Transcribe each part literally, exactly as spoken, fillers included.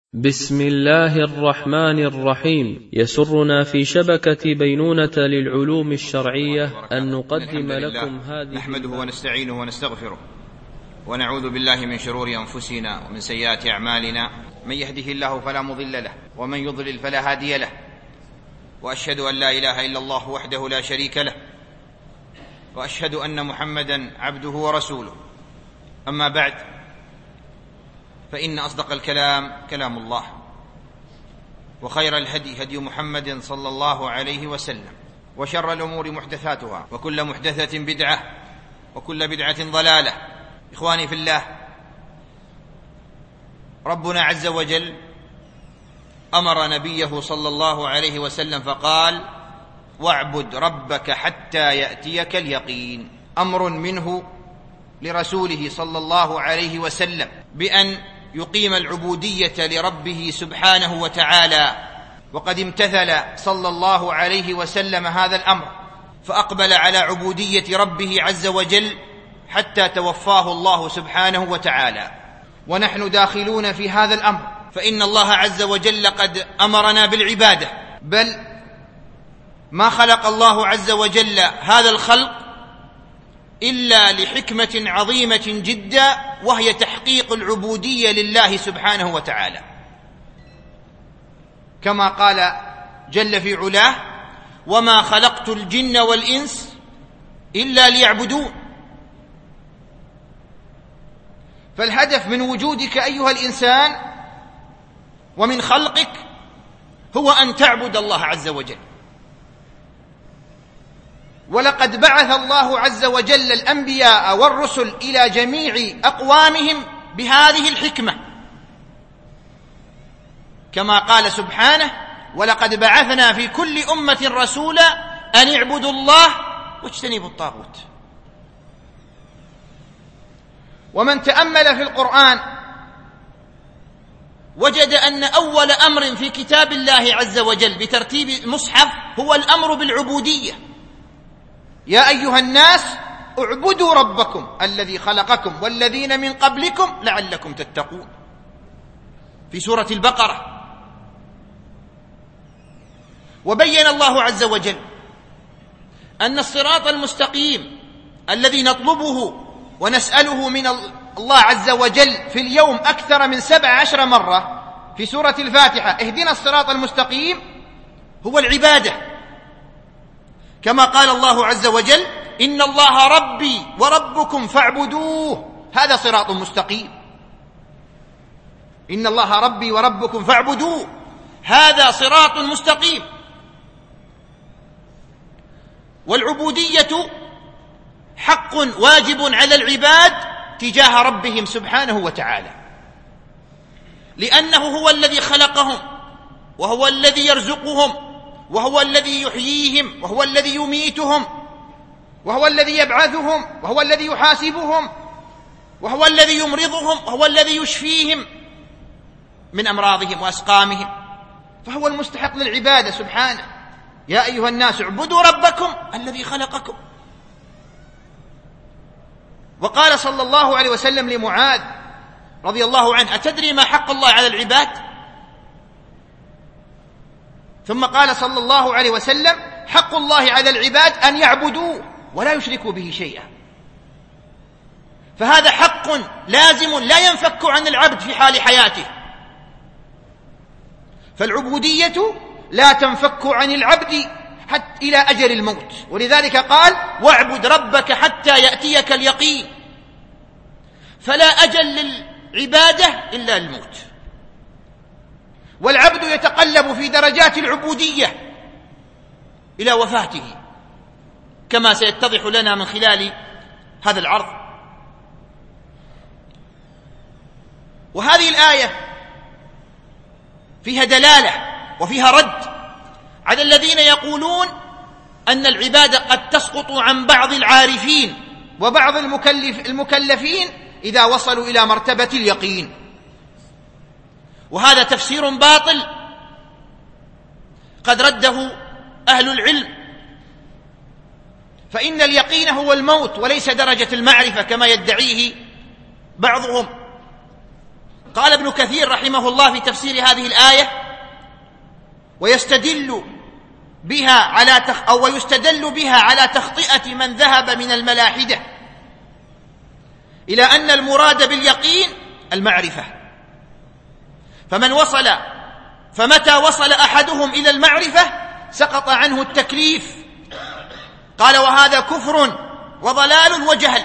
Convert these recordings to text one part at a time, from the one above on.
بسم الله الرحمن الرحيم. يسرنا في شبكة بينونة للعلوم الشرعية أن نقدم لكم هذه. نحمده ونستعينه ونستغفره ونعوذ بالله من شرور أنفسنا ومن سيئات أعمالنا، من يهده الله فلا مضل له ومن يضلل فلا هادي له، وأشهد أن لا إله إلا الله وحده لا شريك له، وأشهد أن محمدا عبده ورسوله. أما بعد، فإن أصدق الكلام كلام الله، وخير الهدي هدي محمد صلى الله عليه وسلم، وشر الأمور محدثاتها، وكل محدثة بدعة، وكل بدعة ضلالة. إخواني في الله، ربنا عز وجل أمر نبيه صلى الله عليه وسلم فقال: واعبد ربك حتى يأتيك اليقين. أمر منه لرسوله صلى الله عليه وسلم بأن يقيم العبودية لربه سبحانه وتعالى، وقد امتثل صلى الله عليه وسلم هذا الأمر، فأقبل على عبودية ربه عز وجل حتى توفاه الله سبحانه وتعالى. ونحن داخلون في هذا الأمر، فإن الله عز وجل قد أمرنا بالعبادة، بل ما خلق الله عز وجل هذا الخلق إلا لحكمة عظيمة جدا، وهي تحقيق العبودية لله سبحانه وتعالى، كما قال جل في علاه: وما خلقت الجن والإنس إلا ليعبدون. فالهدف من وجودك أيها الإنسان ومن خلقك هو أن تعبد الله عز وجل. ولقد بعث الله عز وجل الأنبياء والرسل إلى جميع أقوامهم بهذه الحكمة، كما قال سبحانه: ولقد بعثنا في كل أمة رسولا أن اعبدوا الله واجتنبوا الطاغوت. ومن تأمل في القرآن وجد أن أول أمر في كتاب الله عز وجل بترتيب المصحف هو الأمر بالعبودية. يا أيها الناس اعبدوا ربكم الذي خلقكم والذين من قبلكم لعلكم تتقون، في سورة البقرة. وبين الله عز وجل أن الصراط المستقيم الذي نطلبه ونسأله من الله عز وجل في اليوم أكثر من سبع عشر مرة في سورة الفاتحة: اهدنا الصراط المستقيم، هو العبادة، كما قال الله عز وجل: إن الله ربي وربكم فاعبدوه، هذا صراط مستقيم. إن الله ربي وربكم فاعبدوه، هذا صراط مستقيم. والعبودية حق واجب على العباد تجاه ربهم سبحانه وتعالى، لأنه هو الذي خلقهم، وهو الذي يرزقهم، وهو الذي يحييهم، وهو الذي يميتهم، وهو الذي يبعثهم، وهو الذي يحاسبهم، وهو الذي يمرضهم، وهو الذي يشفيهم من أمراضهم وأسقامهم، فهو المستحق للعبادة سبحانه. يا أيها الناس اعبدوا ربكم الذي خلقكم. وقال صلى الله عليه وسلم لمعاذ رضي الله عنه: أتدري ما حق الله على العباد؟ ثم قال صلى الله عليه وسلم: حق الله على العباد أن يعبدوه ولا يشركوا به شيئا. فهذا حق لازم لا ينفك عن العبد في حال حياته، فالعبودية لا تنفك عن العبد حتى إلى أجل الموت. ولذلك قال: واعبد ربك حتى يأتيك اليقين. فلا أجل للعبادة إلا الموت، والعبد يتقلب في درجات العبودية إلى وفاته، كما سيتضح لنا من خلال هذا العرض. وهذه الآية فيها دلالة وفيها رد على الذين يقولون أن العبادة قد تسقط عن بعض العارفين وبعض المكلف المكلفين إذا وصلوا إلى مرتبة اليقين. وهذا تفسير باطل قد رده أهل العلم، فإن اليقين هو الموت وليس درجة المعرفة كما يدعيه بعضهم. قال ابن كثير رحمه الله في تفسير هذه الآية: ويستدل بها على تخ... أو ويستدل بها على تخطئة من ذهب من الملاحدة إلى أن المراد باليقين المعرفة، فمن وصل فمتى وصل أحدهم إلى المعرفة سقط عنه التكليف. قال: وهذا كفر وضلال وجهل.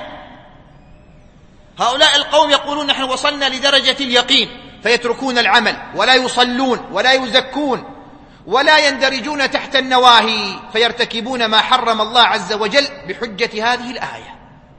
هؤلاء القوم يقولون: نحن وصلنا لدرجة اليقين، فيتركون العمل ولا يصلون ولا يزكون ولا يندرجون تحت النواهي، فيرتكبون ما حرم الله عز وجل بحجة هذه الآية.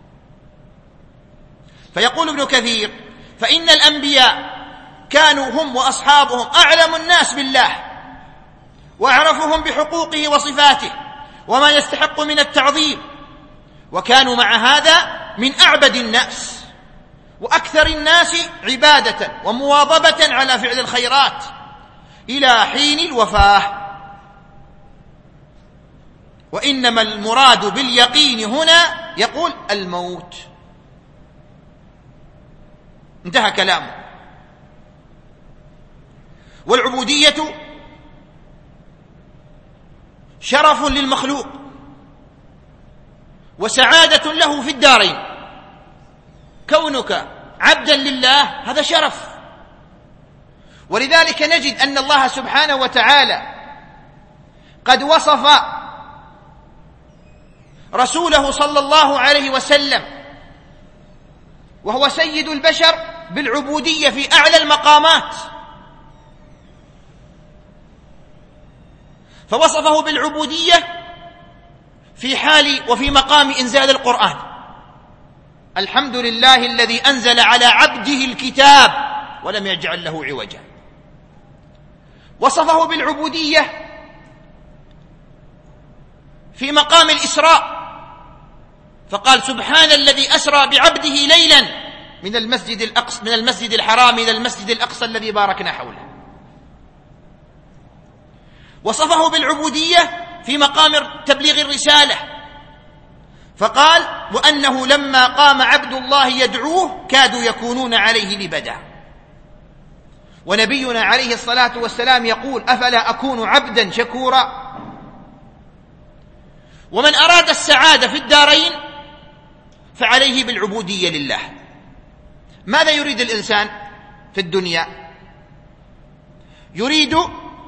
فيقول ابن كثير: فإن الأنبياء كانوا هم وأصحابهم أعلم الناس بالله وأعرفهم بحقوقه وصفاته وما يستحق من التعظيم، وكانوا مع هذا من أعبد الناس وأكثر الناس عبادة ومواظبة على فعل الخيرات إلى حين الوفاة. وإنما المراد باليقين هنا يقول الموت. انتهى كلامه. والعبودية شرف للمخلوق وسعادة له في الدارين. كونك عبدا لله هذا شرف، ولذلك نجد أن الله سبحانه وتعالى قد وصف رسوله صلى الله عليه وسلم وهو سيد البشر بالعبودية في أعلى المقامات، فوصفه بالعبودية في حال وفي مقام إنزال القرآن: الحمد لله الذي أنزل على عبده الكتاب ولم يجعل له عوجا. وصفه بالعبودية في مقام الإسراء، فقال: سبحان الذي أسرى بعبده ليلا من المسجد الأقصى من المسجد الحرام إلى المسجد الأقصى الذي باركنا حوله. وصفه بالعبودية في مقام تبليغ الرسالة، فقال: وأنه لما قام عبد الله يدعوه كادوا يكونون عليه لبدا. ونبينا عليه الصلاة والسلام يقول: أفلا أكون عبدا شكورا. ومن أراد السعادة في الدارين فعليه بالعبودية لله. ماذا يريد الإنسان في الدنيا؟ يريد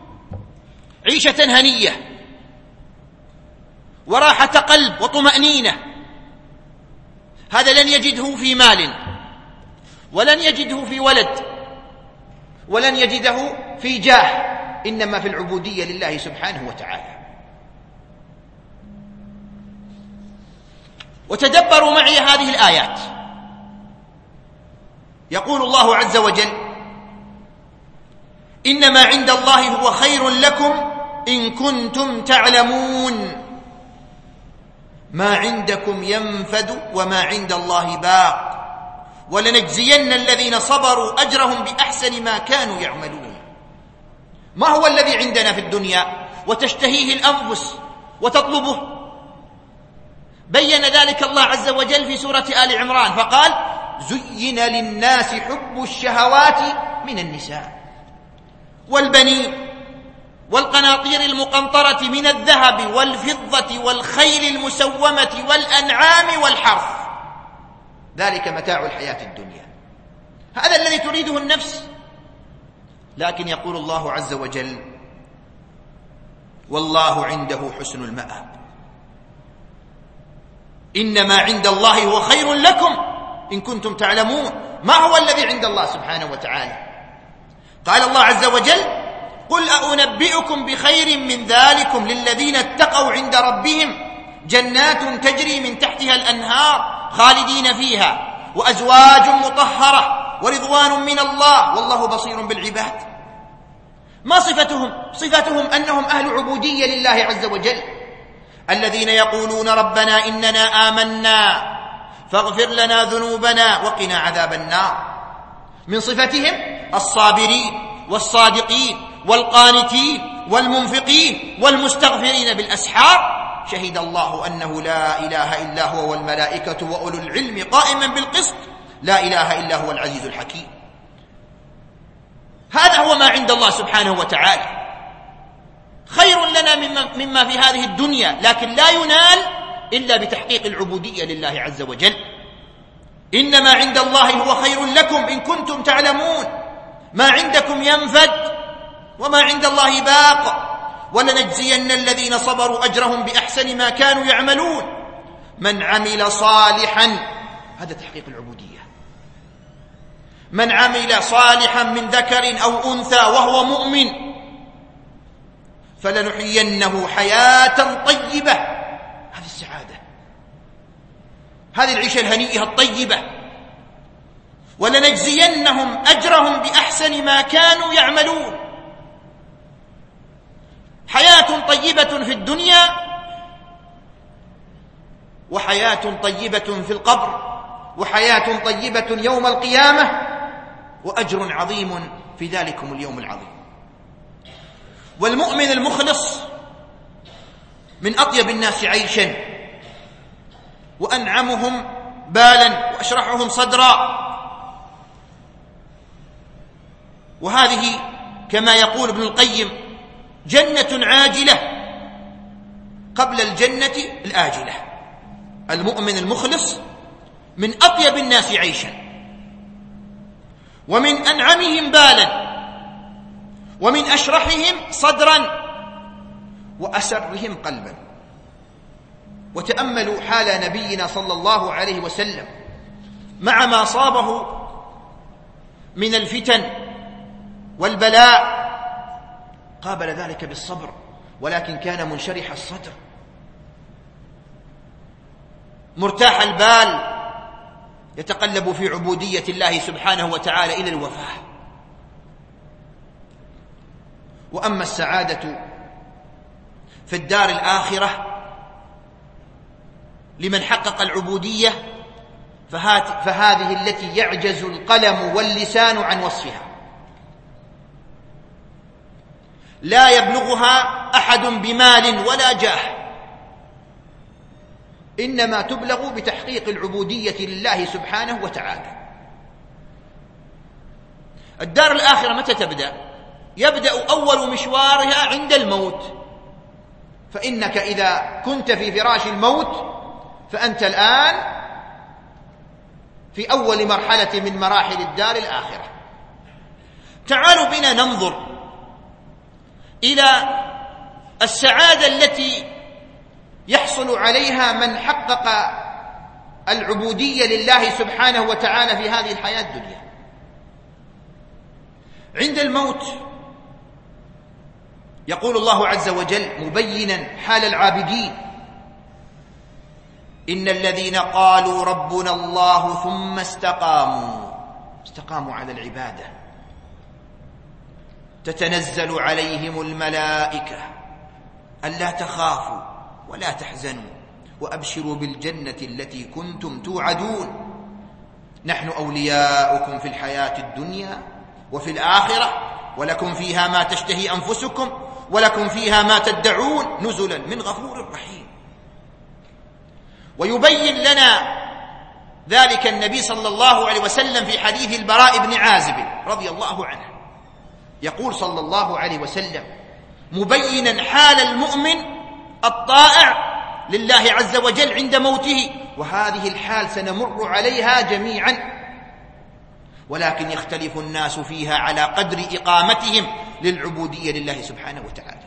عيشة هنية وراحة قلب وطمأنينة. هذا لن يجده في مال، ولن يجده في ولد، ولن يجده في جاه، إنما في العبودية لله سبحانه وتعالى. وتدبروا معي هذه الآيات. يقول الله عز وجل: إنما عند الله هو خير لكم إن كنتم تعلمون ما عندكم ينفد وما عند الله باق ولنجزين الذين صبروا أجرهم بأحسن ما كانوا يعملون. ما هو الذي عندنا في الدنيا وتشتهيه الأنفس وتطلبه؟ بين ذلك الله عز وجل في سورة آل عمران فقال: زين للناس حب الشهوات من النساء والبنين والقناطير المقنطرة من الذهب والفضة والخيل المسومة والأنعام والحرث، ذلك متاع الحياة الدنيا. هذا الذي تريده النفس. لكن يقول الله عز وجل: والله عنده حسن المآب. إنما عند الله هو خير لكم إن كنتم تعلمون. ما هو الذي عند الله سبحانه وتعالى؟ قال الله عز وجل: قل أنبئكم بخير من ذلكم للذين اتقوا عند ربهم جنات تجري من تحتها الأنهار خالدين فيها وأزواج مطهرة ورضوان من الله والله بصير بالعباد. ما صفتهم؟ صفتهم أنهم أهل عبودية لله عز وجل، الذين يقولون: ربنا إننا آمنا فاغفر لنا ذنوبنا وقنا عذاب النار. من صفتهم الصابرين والصادقين والقانتين والمنفقين والمستغفرين بالأسحار. شهد الله أنه لا إله إلا هو والملائكة وأولو العلم قائما بالقسط لا إله إلا هو العزيز الحكيم. هذا هو ما عند الله سبحانه وتعالى، خير لنا مما, مما في هذه الدنيا، لكن لا ينال إلا بتحقيق العبودية لله عز وجل. إنما عند الله هو خير لكم إن كنتم تعلمون، ما عندكم ينفد وما عند الله باق، ولنجزين الذين صبروا أجرهم بأحسن ما كانوا يعملون. من عمل صالحا، هذا تحقيق العبودية، من عمل صالحا من ذكر أو أنثى وهو مؤمن فلنحيينه حياة طيبة، هذه السعادة، هذه العيشة الهنيئة الطيبة. ولنجزينهم أجرهم بأحسن ما كانوا يعملون. حياة طيبة في الدنيا، وحياة طيبة في القبر، وحياة طيبة يوم القيامة، وأجر عظيم في ذلكم اليوم العظيم. والمؤمن المخلص من أطيب الناس عيشا، وأنعمهم بالا، وأشرحهم صدرا. وهذه كما يقول ابن القيم جنة عاجلة قبل الجنة الآجلة. المؤمن المخلص من أطيب الناس عيشا، ومن أنعمهم بالا، ومن أشرحهم صدرا، وأسرهم قلبا. وتأملوا حال نبينا صلى الله عليه وسلم مع ما صابه من الفتن والبلاء، قابل ذلك بالصبر، ولكن كان منشرح الصدر مرتاح البال، يتقلب في عبودية الله سبحانه وتعالى إلى الوفاة. وأما السعادة في الدار الآخرة لمن حقق العبودية فهذه التي يعجز القلم واللسان عن وصفها، لا يبلغها أحد بمال ولا جاه، إنما تبلغ بتحقيق العبودية لله سبحانه وتعالى. الدار الآخرة متى تبدأ؟ يبدأ أول مشوارها عند الموت. فإنك إذا كنت في فراش الموت فأنت الآن في أول مرحلة من مراحل الدار الآخرة. تعالوا بنا ننظر إلى السعادة التي يحصل عليها من حقق العبودية لله سبحانه وتعالى في هذه الحياة الدنيا. عند الموت يقول الله عز وجل مبينا حال العابدين: إن الذين قالوا ربنا الله ثم استقاموا استقاموا على العبادة تتنزل عليهم الملائكة ألا تخافوا ولا تحزنوا وأبشروا بالجنة التي كنتم توعدون نحن أولياؤكم في الحياة الدنيا وفي الآخرة ولكم فيها ما تشتهي أنفسكم ولكم فيها ما تدعون نزلا من غفور رحيم. ويبين لنا ذلك النبي صلى الله عليه وسلم في حديث البراء بن عازب رضي الله عنه، يقول صلى الله عليه وسلم مبينا حال المؤمن الطائع لله عز وجل عند موته: وهذه الحال سنمر عليها جميعا ولكن يختلف الناس فيها على قدر إقامتهم للعبودية لله سبحانه وتعالى.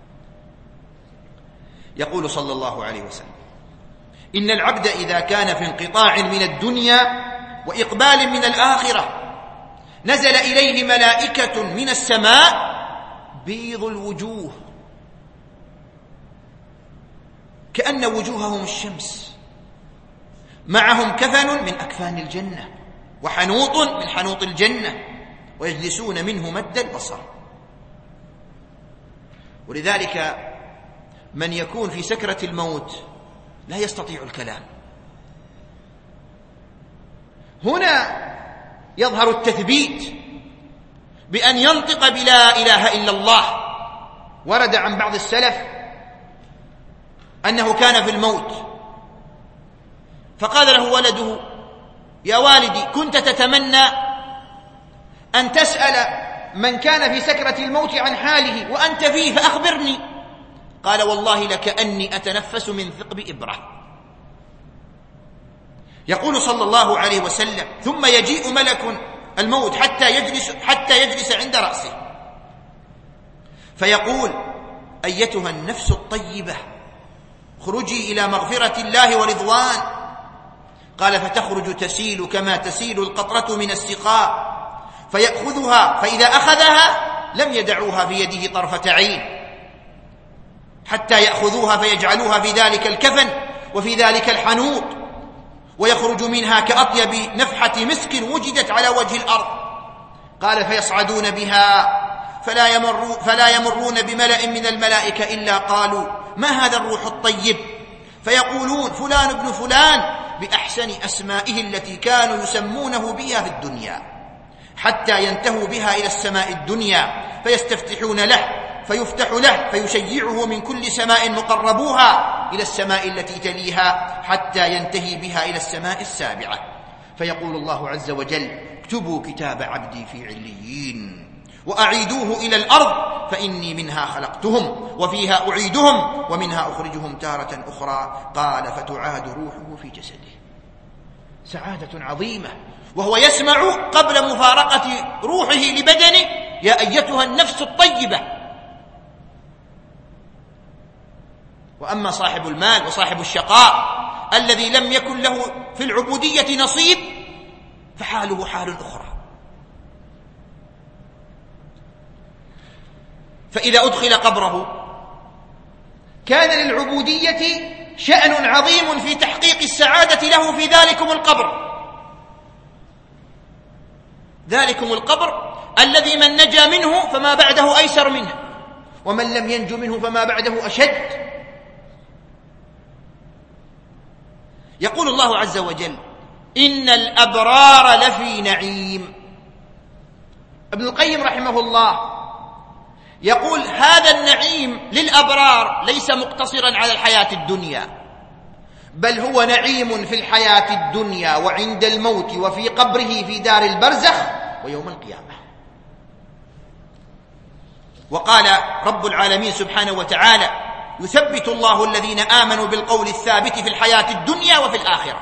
يقول صلى الله عليه وسلم: إن العبد إذا كان في انقطاع من الدنيا وإقبال من الآخرة نزل إليه ملائكة من السماء بيض الوجوه كأن وجوههم الشمس، معهم كفن من أكفان الجنة وحنوط من حنوط الجنة ويجلسون منه مد البصر. ولذلك من يكون في سكرة الموت لا يستطيع الكلام. هنا يظهر التثبيت بأن ينطق بلا إله إلا الله. ورد عن بعض السلف أنه كان في الموت فقال له ولده: يا والدي كنت تتمنى أن تسأل من كان في سكرة الموت عن حاله وأنت فيه فأخبرني. قال والله لكأني أتنفس من ثقب إبرة. يقول صلى الله عليه وسلم ثم يجيء ملك الموت حتى يجلس, حتى يجلس عند رأسه فيقول أيتها النفس الطيبة خرجي إلى مغفرة الله ورضوان. قال فتخرج تسيل كما تسيل القطرة من السقاء فيأخذها، فإذا أخذها لم يدعوها في يده طرفة عين حتى يأخذوها فيجعلوها في ذلك الكفن وفي ذلك الحنوط، ويخرج منها كأطيب نفحة مسك وجدت على وجه الأرض. قال فيصعدون بها فلا, يمر فلا يمرون بملأ من الملائكة إلا قالوا ما هذا الروح الطيب؟ فيقولون فلان ابن فلان بأحسن أسمائه التي كانوا يسمونه بها في الدنيا، حتى ينتهوا بها إلى السماء الدنيا فيستفتحون له فيفتح له فيشيعه من كل سماء مقربوها إلى السماء التي تليها حتى ينتهي بها إلى السماء السابعة. فيقول الله عز وجل اكتبوا كتاب عبدي في عليين وأعيدوه إلى الأرض فإني منها خلقتهم وفيها أعيدهم ومنها أخرجهم تارة أخرى. قال فتعاد روحه في جسده. سعادة عظيمة، وهو يسمع قبل مفارقة روحه لبدنه يا أيتها النفس الطيبة. وأما صاحب المال وصاحب الشقاء الذي لم يكن له في العبودية نصيب فحاله حال أخرى. فإذا أدخل قبره كان للعبودية شأن عظيم في تحقيق السعادة له في ذلكم القبر. ذلكم القبر الذي من نجا منه فما بعده أيسر منه، ومن لم ينج منه فما بعده أشد. يقول الله عز وجل إن الأبرار لفي نعيم. ابن القيم رحمه الله يقول هذا النعيم للأبرار ليس مقتصرا على الحياة الدنيا، بل هو نعيم في الحياة الدنيا وعند الموت وفي قبره في دار البرزخ ويوم القيامة. وقال رب العالمين سبحانه وتعالى يثبت الله الذين آمنوا بالقول الثابت في الحياة الدنيا وفي الآخرة.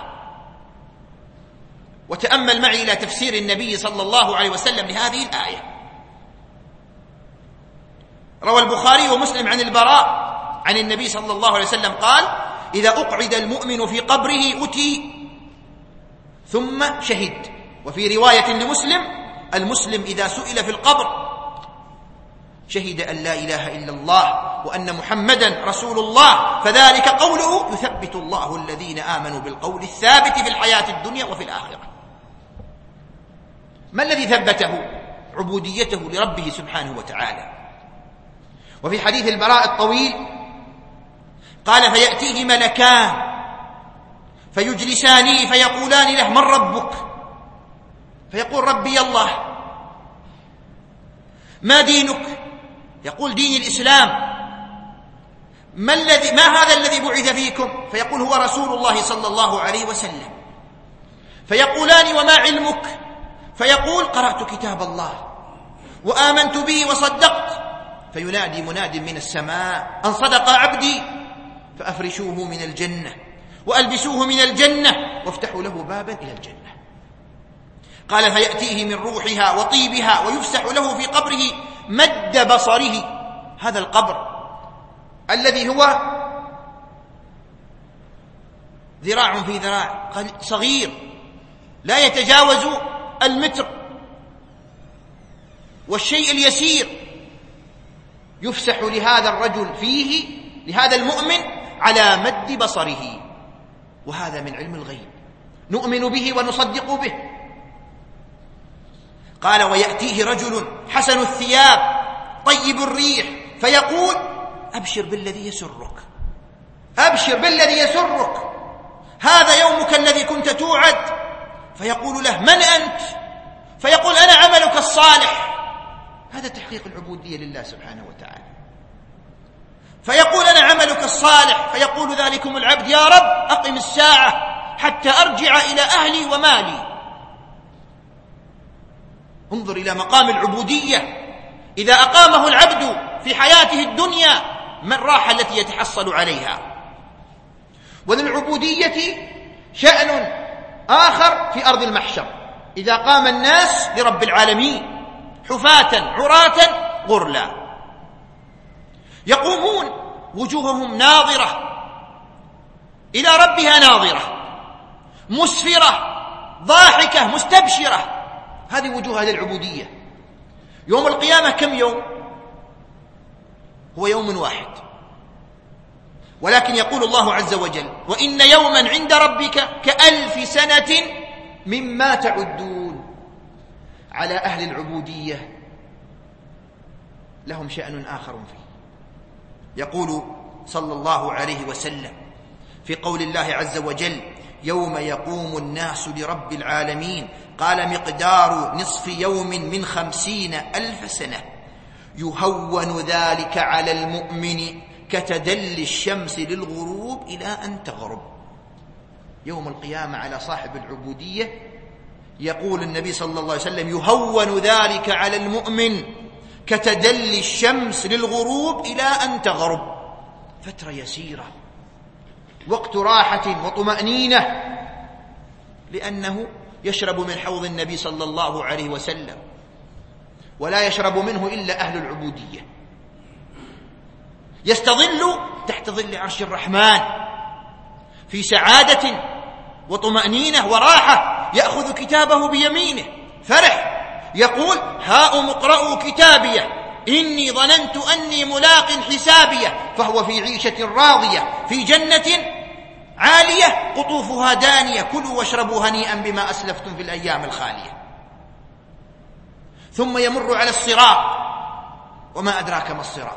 وتأمل معي إلى تفسير النبي صلى الله عليه وسلم لهذه الآية. روى البخاري ومسلم عن البراء عن النبي صلى الله عليه وسلم قال إذا أقعد المؤمن في قبره أتي ثم شهد. وفي رواية لمسلم المسلم إذا سئل في القبر شهد أن لا إله إلا الله وأن محمدا رسول الله فذلك قوله يثبت الله الذين آمنوا بالقول الثابت في الحياة الدنيا وفي الآخرة. ما الذي ثبته؟ عبوديته لربه سبحانه وتعالى. وفي حديث البراء الطويل قال فيأتيه ملكان فيجلسانه فيقولان له من ربك؟ فيقول ربي الله. ما دينك؟ يقول دين الإسلام. ما, الذي ما هذا الذي بعث فيكم؟ فيقول هو رسول الله صلى الله عليه وسلم. فيقولان وما علمك؟ فيقول قرأت كتاب الله وآمنت به وصدقت. فينادي مناد من السماء أن صدق عبدي فأفرشوه من الجنة وألبسوه من الجنة وافتحوا له بابا إلى الجنة. قال فيأتيه من روحها وطيبها ويفسح له في قبره مد بصره. هذا القبر الذي هو ذراع في ذراع صغير لا يتجاوز المتر والشيء اليسير يفسح لهذا الرجل فيه لهذا المؤمن على مد بصره. وهذا من علم الغيب نؤمن به ونصدق به. قال ويأتيه رجل حسن الثياب طيب الريح فيقول أبشر بالذي يسرك، أبشر بالذي يسرك، هذا يومك الذي كنت توعد. فيقول له من أنت؟ فيقول أنا عملك الصالح. هذا تحقيق العبودية لله سبحانه وتعالى. فيقول أنا عملك الصالح. فيقول ذلكم العبد يا رب أقم الساعة حتى أرجع إلى أهلي ومالي. انظر إلى مقام العبودية إذا أقامه العبد في حياته الدنيا ما الراحة التي يتحصل عليها. وللعبودية شأن آخر في أرض المحشر إذا قام الناس لرب العالمين حفاة عراة غرلا، يقومون وجوههم ناظرة إلى ربها ناظرة، مسفرة ضاحكة مستبشرة. هذه وجوه للعبودية. يوم القيامة كم يوم؟ هو يوم واحد، ولكن يقول الله عز وجل: وإن يوما عند ربك كألف سنة مما تعدون. على أهل العبودية لهم شأن آخر فيه. يقول صلى الله عليه وسلم في قول الله عز وجل: يوم يقوم الناس لرب العالمين، قال: مقدار نصف يوم من خمسين ألف سنة، يهون ذلك على المؤمن كتدلي الشمس للغروب إلى أن تغرب. يوم القيامة على صاحب العبودية يقول النبي صلى الله عليه وسلم: يهون ذلك على المؤمن كتدلي الشمس للغروب إلى أن تغرب. فترة يسيرة، وقت راحة وطمأنينة، لأنه يشرب من حوض النبي صلى الله عليه وسلم، ولا يشرب منه إلا أهل العبودية. يستظل تحت ظل عرش الرحمن في سعادة وطمأنينة وراحة، يأخذ كتابه بيمينه فرح، يقول: هاؤم اقرءوا كتابيه إني ظننت أني ملاق حسابيه. فهو في عيشة راضية في جنة عالية قطوفها دانية، كلوا واشربوا هنيئا بما أسلفتم في الأيام الخالية. ثم يمر على الصراط، وما أدراك ما الصراط؟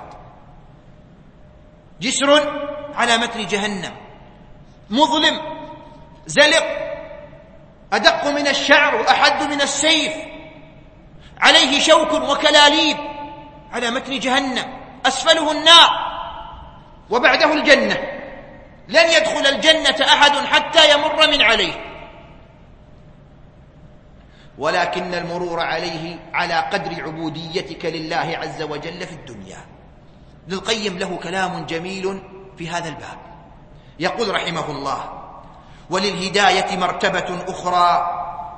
جسر على متن جهنم، مظلم زلق، أدق من الشعر وأحد من السيف، عليه شوك وكلاليب، على متن جهنم، أسفله النار وبعده الجنة. لن يدخل الجنة أحد حتى يمر من عليه، ولكن المرور عليه على قدر عبوديتك لله عز وجل في الدنيا. ابن القيم له كلام جميل في هذا الباب، يقول رحمه الله: وللهداية مرتبة أخرى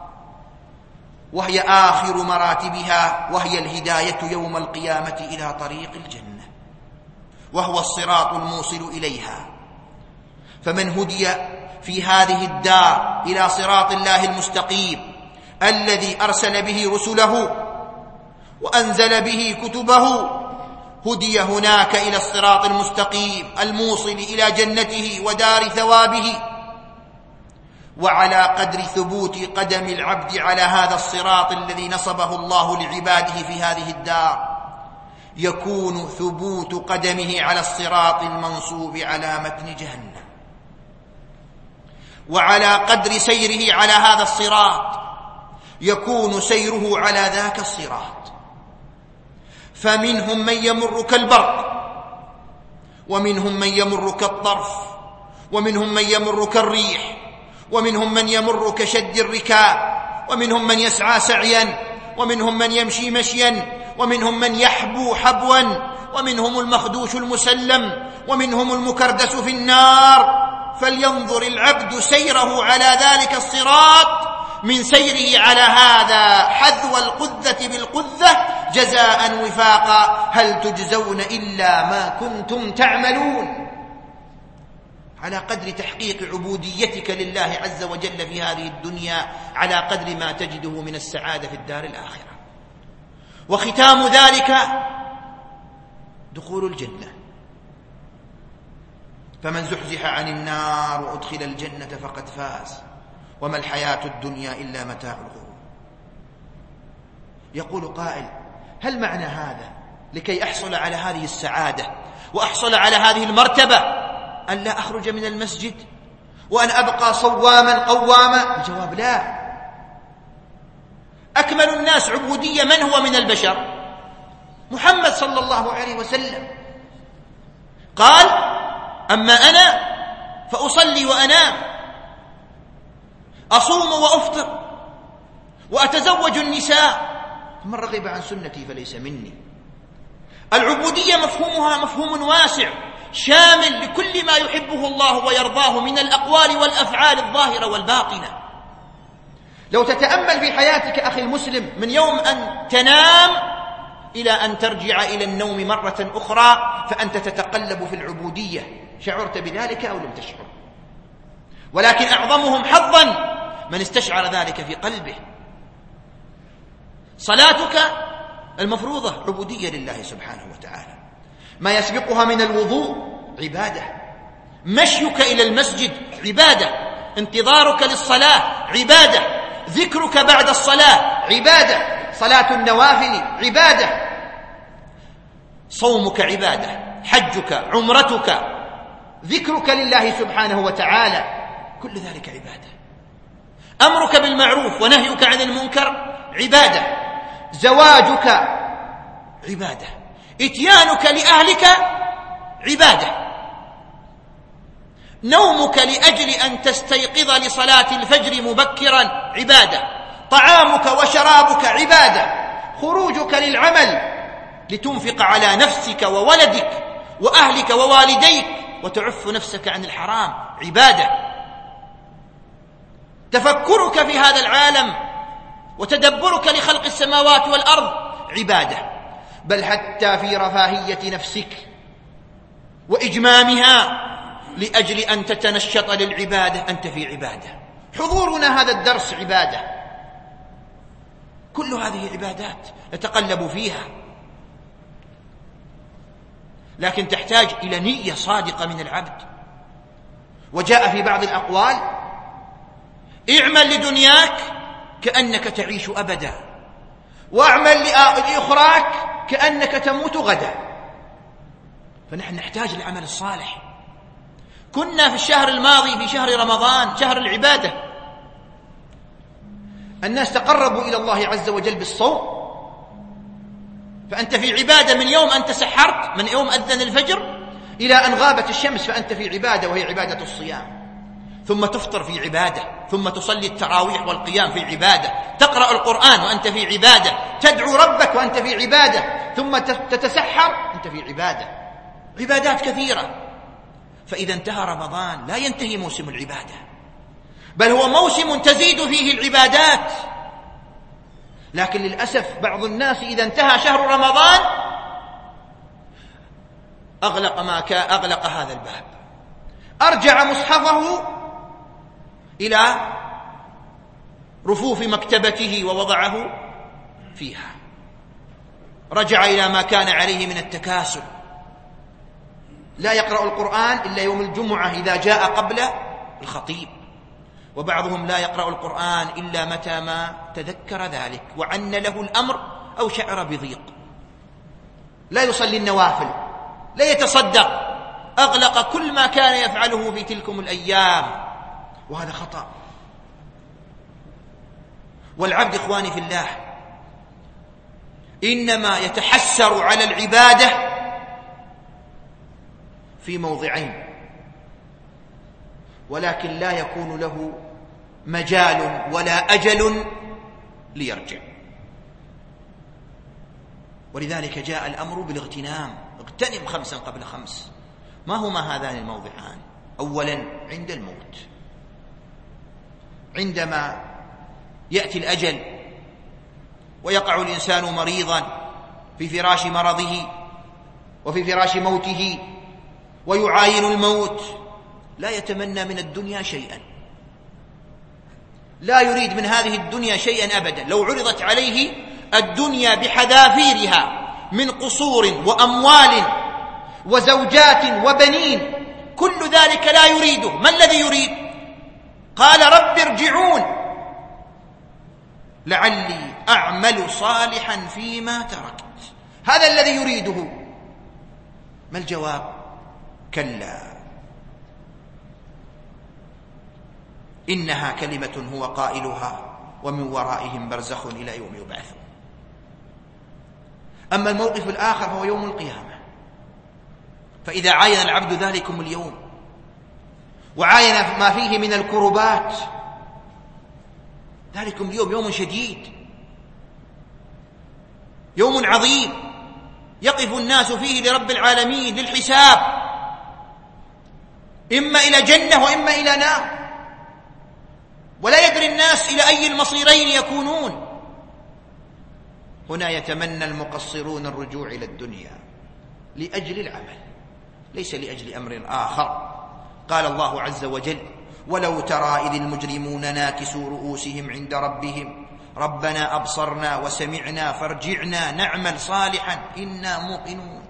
وهي آخر مراتبها، وهي الهداية يوم القيامة إلى طريق الجنة، وهو الصراط الموصل إليها. فمن هدي في هذه الدار إلى صراط الله المستقيم الذي أرسل به رسله وأنزل به كتبه، هدي هناك إلى الصراط المستقيم الموصل إلى جنته ودار ثوابه. وعلى قدر ثبوت قدم العبد على هذا الصراط الذي نصبه الله لعباده في هذه الدار، يكون ثبوت قدمه على الصراط المنصوب على متن جهنم. وعلى قدر سيره على هذا الصراط يكون سيره على ذاك الصراط. فمنهم من يمر كالبرق، ومنهم من يمر كالطرف، ومنهم من يمر كالريح، ومنهم من يمر كشد الركاب، ومنهم من يسعى سعيا، ومنهم من يمشي مشيا، ومنهم من يحبو حبوا، ومنهم المخدوش المسلم، ومنهم المكردس في النار. فلينظر العبد سيره على ذلك الصراط من سيره على هذا حذو القذة بالقذة جزاء وفاقا، هل تجزون إلا ما كنتم تعملون. على قدر تحقيق عبوديتك لله عز وجل في هذه الدنيا، على قدر ما تجده من السعادة في الدار الآخرة. وختام ذلك دخول الجنة. فمن زحزح عن النار وأدخل الجنة فقد فاز، وما الحياة الدنيا إلا متاع الغرور. يقول قائل: هل معنى هذا لكي أحصل على هذه السعادة وأحصل على هذه المرتبة أن لا أخرج من المسجد وأن أبقى صواما قواما؟ الجواب لا. أكمل الناس عبودية من هو من البشر؟ محمد صلى الله عليه وسلم قال: أما أنا فأصلي وأنام، أصوم وأفطر، وأتزوج النساء، من رغب عن سنتي فليس مني. العبودية مفهومها مفهوم واسع شامل لكل ما يحبه الله ويرضاه من الأقوال والأفعال الظاهرة والباطنة. لو تتأمل في حياتك أخي المسلم من يوم أن تنام إلى أن ترجع إلى النوم مرة أخرى فأنت تتقلب في العبودية، شعرت بذلك أو لم تشعر؟ ولكن أعظمهم حظا من استشعر ذلك في قلبه. صلاتك المفروضة عبودية لله سبحانه وتعالى، ما يسبقها من الوضوء عبادة، مشيك إلى المسجد عبادة، انتظارك للصلاة عبادة، ذكرك بعد الصلاة عبادة، صلاة النوافل عبادة، صومك عبادة، حجك، عمرتك، ذكرك لله سبحانه وتعالى، كل ذلك عبادة. أمرك بالمعروف ونهيك عن المنكر عبادة، زواجك عبادة، إتيانك لأهلك عبادة، نومك لأجل أن تستيقظ لصلاة الفجر مبكرا عبادة، طعامك وشرابك عبادة، خروجك للعمل لتنفق على نفسك وولدك وأهلك ووالديك وتعف نفسك عن الحرام عبادة، تفكرك في هذا العالم وتدبرك لخلق السماوات والأرض عبادة، بل حتى في رفاهية نفسك وإجمامها لأجل أن تتنشط للعبادة أنت في عبادة، حضورنا هذا الدرس عبادة، كل هذه عبادات نتقلب فيها، لكن تحتاج إلى نية صادقة من العبد. وجاء في بعض الأقوال: اعمل لدنياك كأنك تعيش أبدا، واعمل لأخراك كأنك تموت غدا. فنحن نحتاج العمل الصالح. كنا في الشهر الماضي في شهر رمضان، شهر العبادة، الناس تقربوا إلى الله عز وجل بالصوم، فأنت في عبادة من يوم أن تسحرت، من يوم أذن الفجر إلى أن غابت الشمس فأنت في عبادة، وهي عبادة الصيام، ثم تفطر في عبادة، ثم تصلي التراويح والقيام في عبادة، تقرأ القرآن وأنت في عبادة، تدعو ربك وأنت في عبادة، ثم تتسحر أنت في عبادة، عبادات كثيرة. فإذا انتهى رمضان لا ينتهي موسم العبادة، بل هو موسم تزيد فيه العبادات. لكن للأسف بعض الناس إذا انتهى شهر رمضان أغلق ما كان أغلق هذا الباب، أرجع مصحفه إلى رفوف مكتبته ووضعه فيها، رجع إلى ما كان عليه من التكاسل، لا يقرأ القرآن إلا يوم الجمعة إذا جاء قبل الخطيب، وبعضهم لا يقرأ القرآن إلا متى ما تذكر ذلك وعن له الأمر أو شعر بضيق، لا يصلي النوافل، لا يتصدق، أغلق كل ما كان يفعله في تلكم الأيام، وهذا خطأ. والعبد إخواني في الله إنما يتحسر على العبادة في موضعين، ولكن لا يكون له مجال ولا أجل ليرجع. ولذلك جاء الأمر بالاغتنام، اغتنم خمسا قبل خمس. ما هما هذان الموضعان؟ أولا عند الموت، عندما يأتي الأجل ويقع الإنسان مريضا في فراش مرضه وفي فراش موته ويعاين الموت، لا يتمنى من الدنيا شيئا، لا يريد من هذه الدنيا شيئا أبدا. لو عرضت عليه الدنيا بحذافيرها من قصور وأموال وزوجات وبنين، كل ذلك لا يريده. ما الذي يريد؟ قال: رب ارجعون لعلي أعمل صالحا فيما تركت. هذا الذي يريده. ما الجواب؟ كلا إنها كلمة هو قائلها ومن ورائهم برزخ إلى يوم يبعثون. أما الموقف الآخر فهو يوم القيامة، فإذا عاين العبد ذلكم اليوم وعاين ما فيه من الكربات، ذلكم اليوم يوم شديد، يوم عظيم، يقف الناس فيه لرب العالمين للحساب، إما إلى جنة وإما إلى نار، ولا يدري الناس إلى أي المصيرين يكونون. هنا يتمنى المقصرون الرجوع إلى الدنيا لأجل العمل، ليس لأجل أمر آخر. قال الله عز وجل: ولو ترى إذ المجرمون ناكسوا رؤوسهم عند ربهم ربنا أبصرنا وسمعنا فارجعنا نعمل صالحا إنا موقنون.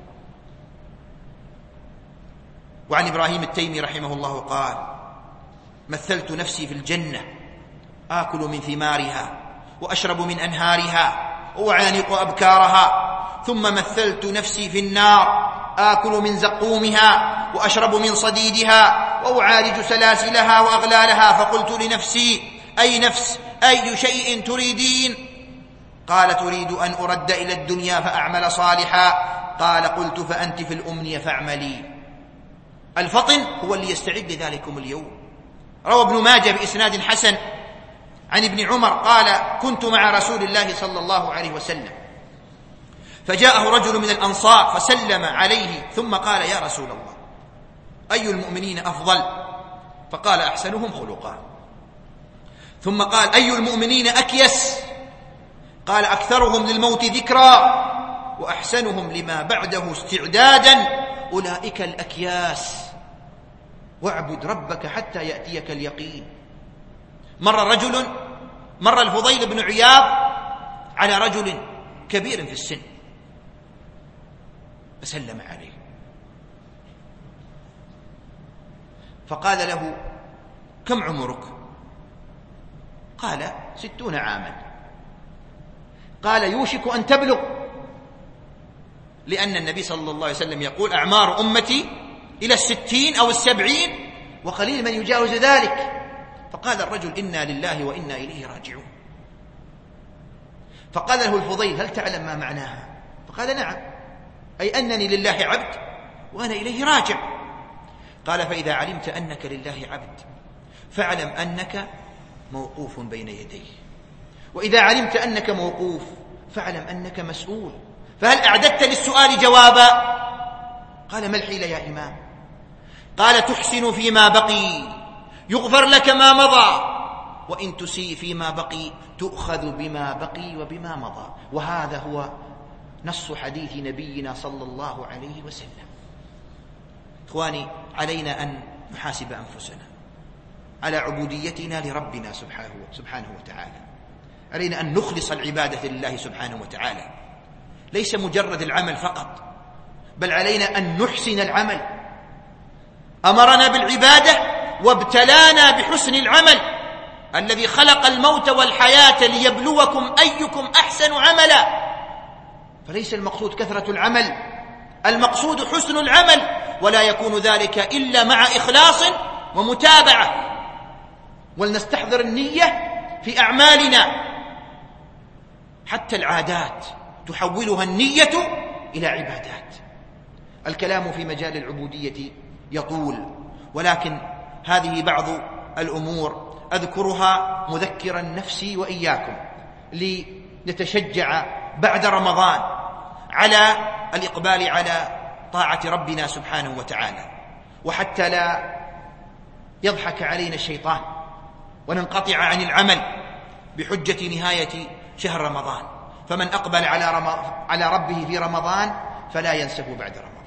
وعن إبراهيم التيمي رحمه الله قال: مثلت نفسي في الجنة آكل من ثمارها وأشرب من أنهارها وأعانق أبكارها، ثم مثلت نفسي في النار آكل من زقومها وأشرب من صديدها وأعالج سلاسلها وأغلالها، فقلت لنفسي: أي نفس، أي شيء تريدين؟ قال: تريد أن أرد إلى الدنيا فأعمل صالحا. قال: قلت: فأنت في الأمنية فاعملي. الفطن هو اللي يستعد لذلكم اليوم. روى ابن ماجه بإسناد حسن عن ابن عمر قال: كنت مع رسول الله صلى الله عليه وسلم، فجاءه رجل من الأنصار فسلم عليه ثم قال: يا رسول الله، أي المؤمنين أفضل؟ فقال: أحسنهم خلقا. ثم قال: أي المؤمنين أكيس؟ قال: أكثرهم للموت ذكرا وأحسنهم لما بعده استعدادا، أولئك الأكياس. واعبد ربك حتى يأتيك اليقين. مر رجل مر الفضيل بن عياض على رجل كبير في السن فسلم عليه، فقال له: كم عمرك؟ قال: ستون عاما. قال: يوشك أن تبلغ، لأن النبي صلى الله عليه وسلم يقول: أعمار أمتي إلى الستين أو السبعين وقليل من يجاوز ذلك. فقال الرجل: إنا لله وإنا إليه راجعون. فقال له الفضيل: هل تعلم ما معناها؟ فقال: نعم، أي أنني لله عبد وأنا إليه راجع. قال: فإذا علمت أنك لله عبد فاعلم أنك موقوف بين يديه، وإذا علمت أنك موقوف فاعلم أنك مسؤول، فهل أعددت للسؤال جوابا؟ قال: ما الحيلة يا إمام؟ قال: تحسن فيما بقي يغفر لك ما مضى، وإن تسيء فيما بقي تؤخذ بما بقي وبما مضى. وهذا هو نص حديث نبينا صلى الله عليه وسلم. إخواني، علينا أن نحاسب أنفسنا على عبوديتنا لربنا سبحانه, سبحانه وتعالى. علينا أن نخلص العبادة لله سبحانه وتعالى، ليس مجرد العمل فقط، بل علينا أن نحسن العمل. أمرنا بالعبادة وابتلانا بحسن العمل. الذي خلق الموت والحياة ليبلوكم أيكم أحسن عملا. فليس المقصود كثرة العمل، المقصود حسن العمل، ولا يكون ذلك إلا مع إخلاص ومتابعة. ولنستحضر النية في أعمالنا، حتى العادات تحولها النية إلى عبادات. الكلام في مجال العبودية يطول، ولكن هذه بعض الأمور أذكرها مذكرا نفسي وإياكم لنتشجع بعد رمضان على الإقبال على طاعة ربنا سبحانه وتعالى، وحتى لا يضحك علينا الشيطان وننقطع عن العمل بحجة نهاية شهر رمضان. فمن أقبل على, رم... على ربه في رمضان فلا ينسه بعد رمضان.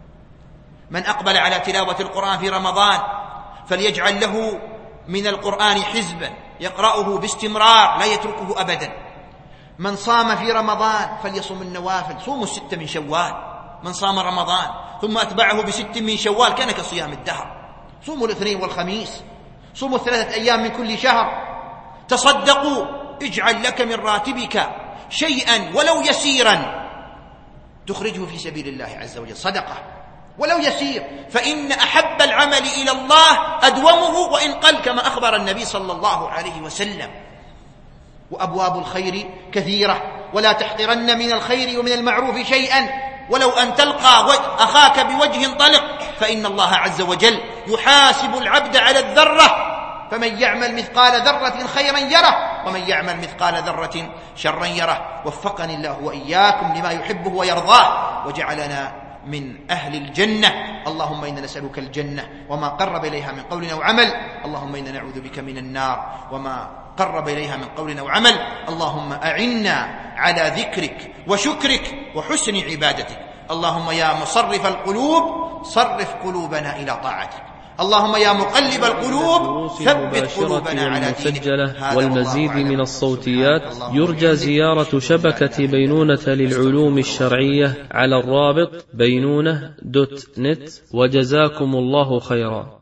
من أقبل على تلاوة القرآن في رمضان فليجعل له من القرآن حزبا يقرأه باستمرار لا يتركه أبدا. من صام في رمضان فليصم النوافل، صوموا الستة من شوال. من صام رمضان ثم أتبعه بست من شوال كان كصيام الدهر. صوموا الاثنين والخميس، صوموا ثلاثة أيام من كل شهر. تصدقوا، اجعل لك من راتبك شيئا ولو يسيرا تخرجه في سبيل الله عز وجل، صدقة ولو يسير، فإن أحب العمل إلى الله أدومه وإن قل، كما أخبر النبي صلى الله عليه وسلم. وأبواب الخير كثيرة، ولا تحقرن من الخير ومن المعروف شيئا ولو أن تلقى أخاك بوجه طلق، فإن الله عز وجل يحاسب العبد على الذرة، فمن يعمل مثقال ذرة خيرا يره ومن يعمل مثقال ذرة شرا يره. وفقني الله وإياكم لما يحبه ويرضاه وجعلنا من أهل الجنة. اللهم إنا نسألك الجنة وما قرب إليها من قول أو عمل. اللهم إنا نعوذ بك من النار وما قرب إليها من قول أو عمل. اللهم أعنا على ذكرك وشكرك وحسن عبادتك. اللهم يا مصرف القلوب صرف قلوبنا إلى طاعتك. اللهم يا مقلب القلوب ثبت قلوبنا على دينك. والمزيد من الصوتيات يرجى زيارة شبكة بينونة للعلوم الشرعية على الرابط بينونة دوت نت. وجزاكم الله خيرا.